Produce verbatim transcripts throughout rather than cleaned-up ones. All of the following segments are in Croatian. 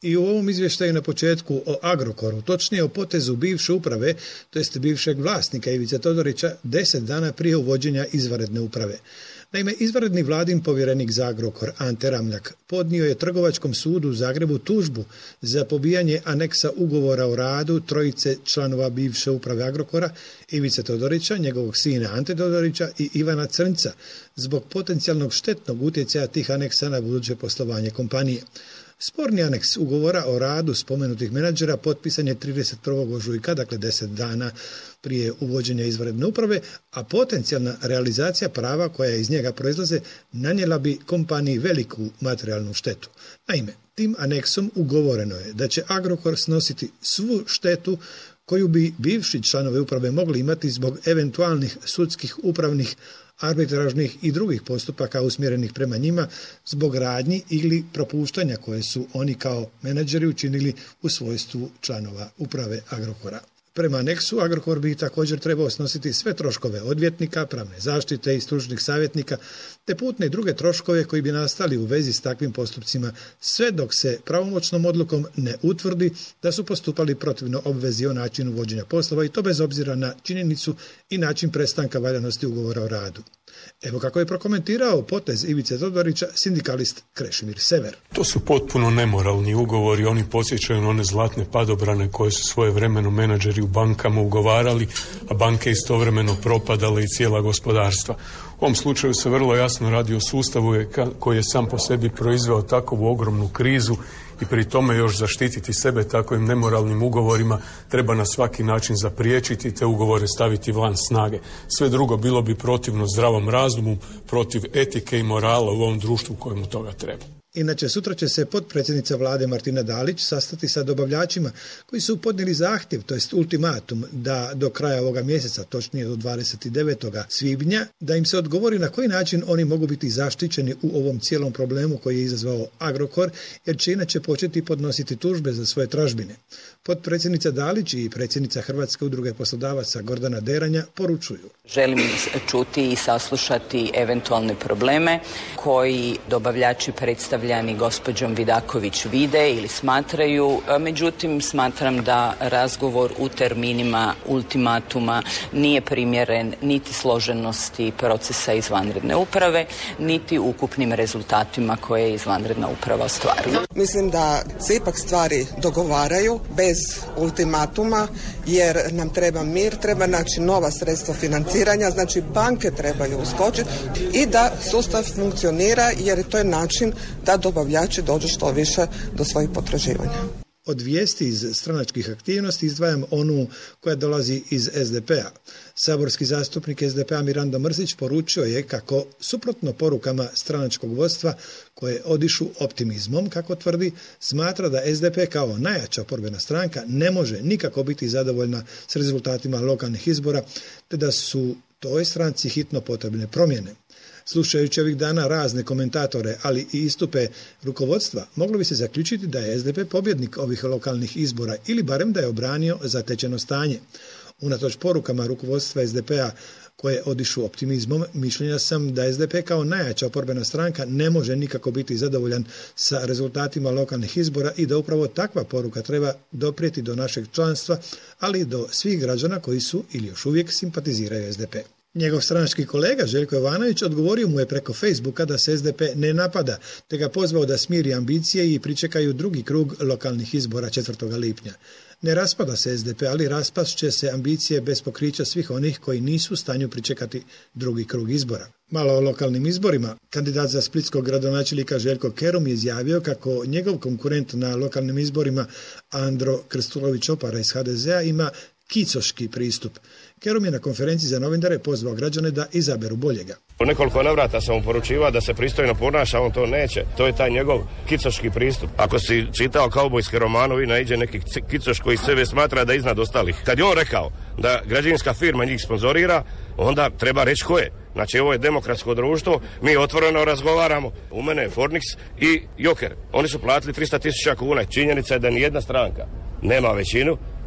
I u ovom izvještaju na početku o Agrokoru, točnije o potezu bivše uprave, to jest bivšeg vlasnika Ivice Todorića, deset dana prije uvođenja izvanredne uprave. Naime, izvanredni vladin povjerenik za Agrokor, Ante Ramljak, podnio je Trgovačkom sudu u Zagrebu tužbu za pobijanje aneksa ugovora o radu trojice članova bivše uprave Agrokora, Ivice Todorića, njegovog sina Ante Todorića i Ivana Crnca, zbog potencijalnog štetnog utjecaja tih aneksa na buduće poslovanje kompanije. Sporni aneks ugovora o radu spomenutih menadžera potpisan je trideset prvog ožujka, dakle deset dana prije uvođenja izvanredne uprave, a potencijalna realizacija prava koja iz njega proizlaze nanijela bi kompaniji veliku materijalnu štetu. Naime, tim aneksom ugovoreno je da će Agrokor snositi svu štetu koju bi bivši članovi uprave mogli imati zbog eventualnih sudskih, upravnih, arbitražnih i drugih postupaka usmjerenih prema njima zbog radnji ili propuštanja koje su oni kao menadžeri učinili u svojstvu članova uprave Agrokora. Prema aneksu, Agrokor bi također trebao snositi sve troškove odvjetnika, pravne zaštite i stručnih savjetnika, te putne i druge troškove koji bi nastali u vezi s takvim postupcima, sve dok se pravomoćnom odlukom ne utvrdi da su postupali protivno obvezi o načinu vođenja poslova i to bez obzira na činjenicu i način prestanka valjanosti ugovora o radu. Evo kako je prokomentirao potez Ivice Todorića sindikalist Krešimir Sever. To su potpuno nemoralni ugovori, oni podsjećaju na one zlatne padobrane koje su svojevremeno menadžeri u bankama ugovarali, a banke istovremeno propadale i cijela gospodarstva. U ovom slučaju se vrlo jasno radi o sustavu koji je sam po sebi proizveo takovu ogromnu krizu i pri tome još zaštititi sebe takvim nemoralnim ugovorima treba na svaki način zapriječiti te ugovore staviti van snage. Sve drugo bilo bi protivno zdravom razumu, protiv etike i morala u ovom društvu kojemu toga treba. Inače, sutra će se potpredsjednica vlade Martina Dalić sastati sa dobavljačima koji su podnijeli zahtjev, to jest ultimatum, da do kraja ovoga mjeseca, točnije do dvadeset devetog svibnja, da im se odgovori na koji način oni mogu biti zaštićeni u ovom cijelom problemu koji je izazvao Agrokor, jer će inače početi podnositi tužbe za svoje tražbine. Potpredsjednica Dalić i predsjednica Hrvatske udruge poslodavaca Gordana Deranja poručuju. Želim čuti i saslušati eventualne probleme koji dobavljači predstavljani gospođom Vidaković vide ili smatraju. Međutim, smatram da razgovor u terminima ultimatuma nije primjeren niti složenosti procesa izvanredne uprave, niti ukupnim rezultatima koje je izvanredna uprava ostvarila. Mislim da se ipak stvari dogovaraju bez ultimatuma, jer nam treba mir, treba naći nova sredstva financiranja, znači banke trebaju uskočiti i da sustav funkcionira, jer to je način da dobavljači dođu što više do svojih potraživanja. Od vijesti iz stranačkih aktivnosti izdvajam onu koja dolazi iz es de pe a. Saborski zastupnik es de pe a Mirando Mrsić poručio je kako, suprotno porukama stranačkog vodstva koje odišu optimizmom, kako tvrdi, smatra da es de pe kao najjača oporbena stranka ne može nikako biti zadovoljna s rezultatima lokalnih izbora, te da su toj stranci hitno potrebne promjene. Slušajući ovih dana razne komentatore, ali i istupe rukovodstva, moglo bi se zaključiti da je es de pe pobjednik ovih lokalnih izbora ili barem da je obranio zatečeno stanje. Unatoč porukama rukovodstva es de pe a koje odišu optimizmom, mišljenja sam da es de pe kao najjača oporbena stranka ne može nikako biti zadovoljan sa rezultatima lokalnih izbora i da upravo takva poruka treba doprijeti do našeg članstva, ali i do svih građana koji su ili još uvijek simpatiziraju es de pe. Njegov stranački kolega Željko Jovanović odgovorio mu je preko Facebooka da se es de pe ne napada, te ga pozvao da smiri ambicije i pričekaju drugi krug lokalnih izbora četvrtog lipnja. Ne raspada se es de pe, ali raspast će se ambicije bez pokrića svih onih koji nisu u stanju pričekati drugi krug izbora. Malo o lokalnim izborima. Kandidat za splitskog gradonačelnika Željko Kerum je izjavio kako njegov konkurent na lokalnim izborima Andro Krstulović-Opara iz ha de ze a ima kicoški pristup. Kerum je na konferenciji za novinare pozvao građane da izaberu boljega. U nekoliko navrata sam mu poručivao da se pristojno ponaša, on to neće. To je taj njegov kicoški pristup. Ako si čitao kaubojske romanovi, naiđe neki kicoš koji sebe smatra da je iznad ostalih. Kad je on rekao da građevinska firma njih sponzorira, onda treba reći ko je. Znači, ovo je demokratsko društvo, mi otvoreno razgovaramo. U mene je Fornix i Joker. Oni su platili tristo tisuća kuna. Činjenica je da nijedna stranka nema većinu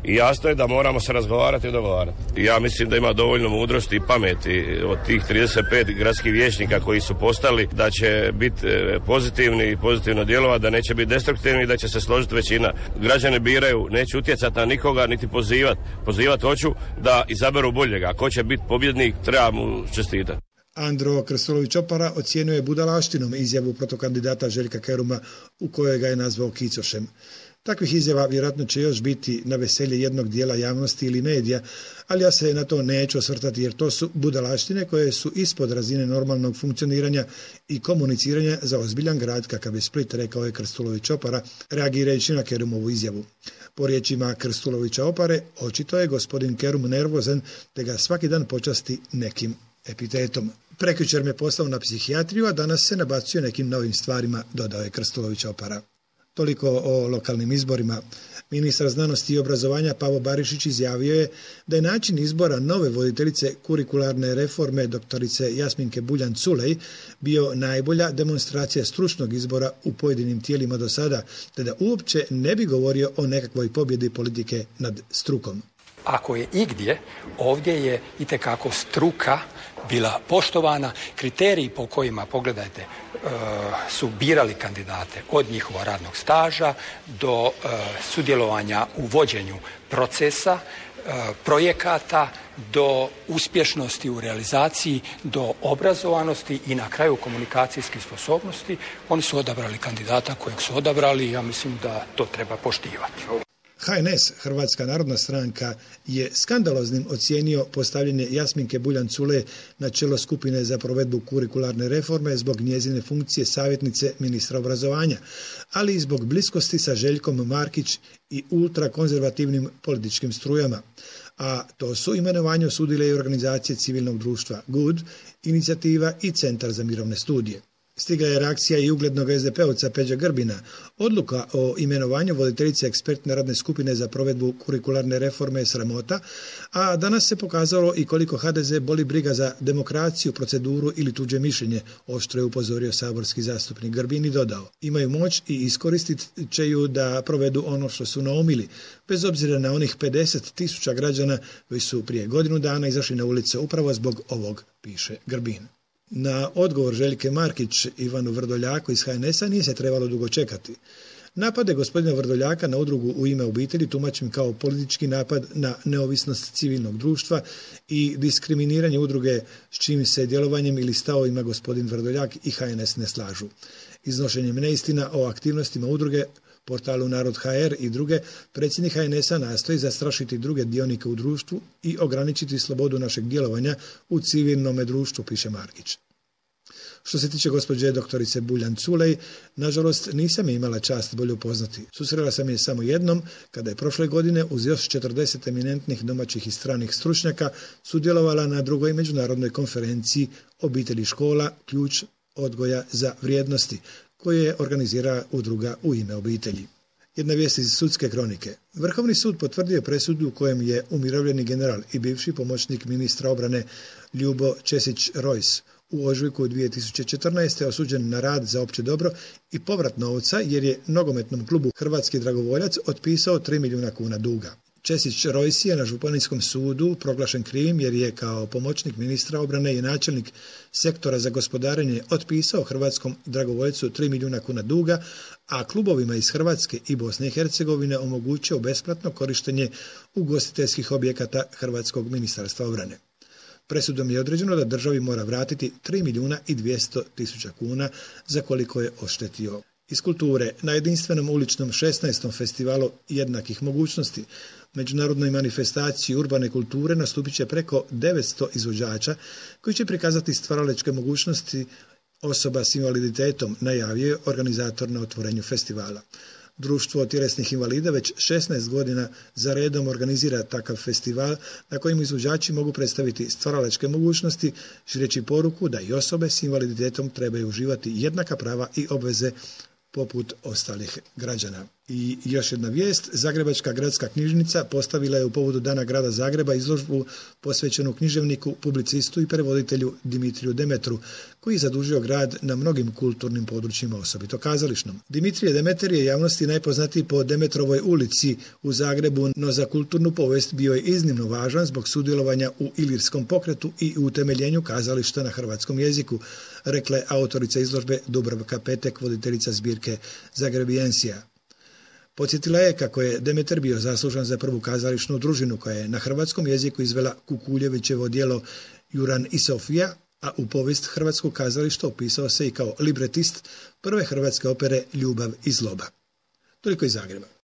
I jasno je da moramo se razgovarati i dogovarati. Ja mislim da ima dovoljno mudrosti i pameti od tih trideset pet gradskih vijećnika koji su postali, da će biti pozitivni i pozitivno djelovati, da neće biti destruktivni i da će se složiti većina. Građani biraju, neće utjecati na nikoga niti pozivati. Pozivati hoću da izaberu boljega. Ako će biti pobjednik, treba mu čestitati. Andro Krstulović-Opara ocijenio je budalaštinom izjavu protokandidata Željka Keruma u kojoj ga je nazvao kicošem. Takvih izjava vjerojatno će još biti na veselje jednog dijela javnosti ili medija, ali ja se na to neću osvrtati jer to su budalaštine koje su ispod razine normalnog funkcioniranja i komuniciranja za ozbiljan grad kakav je Split, rekao je Krstulović-Opara, reagirajući na Kerumovu izjavu. Po riječima Krstulovića-Opare, očito je gospodin Kerum nervozan te ga svaki dan počasti nekim epitetom. Prekjučer me poslao na psihijatriju, a danas se nabacuje nekim novim stvarima, dodao je Krstulović-Opara. Toliko o lokalnim izborima. Ministar znanosti i obrazovanja Pavo Barišić izjavio je da je način izbora nove voditeljice kurikularne reforme doktorice Jasminke Buljan-Culej bio najbolja demonstracija stručnog izbora u pojedinim tijelima do sada, te da uopće ne bi govorio o nekakvoj pobjedi politike nad strukom. Ako je igdje, ovdje je itekako struka bila poštovana. Kriteriji po kojima, pogledajte, su birali kandidate od njihova radnog staža do sudjelovanja u vođenju procesa, projekata, do uspješnosti u realizaciji, do obrazovanosti i na kraju komunikacijskih sposobnosti. Oni su odabrali kandidata kojeg su odabrali i ja mislim da to treba poštivati. H N S, Hrvatska narodna stranka, je skandaloznim ocijenio postavljanje Jasminke Buljan-Culej na čelo skupine za provedbu kurikularne reforme zbog njezine funkcije savjetnice ministra obrazovanja, ali i zbog bliskosti sa Željkom Markić i ultrakonzervativnim političkim strujama. A to su imenovanje osudile i organizacije civilnog društva Good, Inicijativa i Centar za mirovne studije. Stigla je reakcija i uglednog es de pe ovca Peđe Grbina. Odluka o imenovanju voditeljice ekspertne radne skupine za provedbu kurikularne reforme je sramota, a danas se pokazalo i koliko ha de ze boli briga za demokraciju, proceduru ili tuđe mišljenje, oštro je upozorio saborski zastupnik Grbin i dodao. Imaju moć i iskoristit će ju da provedu ono što su naumili, bez obzira na onih pedeset tisuća građana koji su prije godinu dana izašli na ulice upravo zbog ovog, piše Grbin. Na odgovor Željke Markić Ivanu Vrdoljaku iz ha en es-a nije se trebalo dugo čekati. Napade gospodina Vrdoljaka na udrugu U ime obitelji tumačim kao politički napad na neovisnost civilnog društva i diskriminiranje udruge s čim se djelovanjem ili stavovima gospodin Vrdoljak i ha en es ne slažu. Iznošenjem neistina o aktivnostima udruge, portalu Narod ha er i druge, predsjednik ha en es-a nastoji zastrašiti druge dionike u društvu i ograničiti slobodu našeg djelovanja u civilnom društvu, piše Markić. Što se tiče gospođe doktorice Buljan-Culej, nažalost nisam je imala čast bolje upoznati. Susrela sam je samo jednom, kada je prošle godine uz još četrdeset eminentnih domaćih i stranih stručnjaka sudjelovala na drugoj međunarodnoj konferenciji Obitelji škola, ključ odgoja za vrijednosti, koje je organizira udruga U ime obitelji. Jedna vijest iz sudske kronike. Vrhovni sud potvrdio presudu u kojem je umirovljeni general i bivši pomoćnik ministra obrane Ljubo Česić-Rojs u ožujku dvije tisuće četrnaeste. osuđen na rad za opće dobro i povrat novca jer je nogometnom klubu Hrvatski dragovoljac otpisao tri milijuna kuna duga. Česić-Rojs je na Županijskom sudu proglašen krivim jer je kao pomoćnik ministra obrane i načelnik sektora za gospodarenje otpisao Hrvatskom dragovoljcu tri milijuna kuna duga, a klubovima iz Hrvatske i Bosne i Hercegovine omogućio besplatno korištenje ugostiteljskih objekata Hrvatskog ministarstva obrane. Presudom je određeno da državi mora vratiti tri milijuna i dvjesto tisuća kuna za koliko je oštetio. Iz kulture, na jedinstvenom uličnom šesnaestom festivalu jednakih mogućnosti, međunarodnoj manifestaciji urbane kulture nastupit će preko devetsto izvođača koji će prikazati stvaralačke mogućnosti osoba s invaliditetom, najavio je organizator na otvorenju festivala. Društvo tjelesnih invalida već šesnaest godina za redom organizira takav festival na kojem izvođači mogu predstaviti stvaralačke mogućnosti, šireći poruku da i osobe s invaliditetom trebaju uživati jednaka prava i obveze poput ostalih građana. I još jedna vijest, Zagrebačka gradska knjižnica postavila je u povodu Dana grada Zagreba izložbu posvećenu književniku, publicistu i prevoditelju Dimitriju Demetru, koji je zadužio grad na mnogim kulturnim područjima, osobito kazališnom. Dimitrije Demeter je javnosti najpoznatiji po Demetrovoj ulici u Zagrebu, no za kulturnu povijest bio je iznimno važan zbog sudjelovanja u Ilirskom pokretu i u utemeljenju kazališta na hrvatskom jeziku, rekla je autorica izložbe Dubravka Petek, voditeljica zbirke Zagrebiensija. Podsjetila je kako je Demeter bio zaslužan za prvu kazališnu družinu koja je na hrvatskom jeziku izvela Kukuljevićevo djelo Juran i Sofija, a u povijest hrvatskog kazališta opisao se i kao libretist prve hrvatske opere Ljubav i zloba. Toliko iz Zagreba.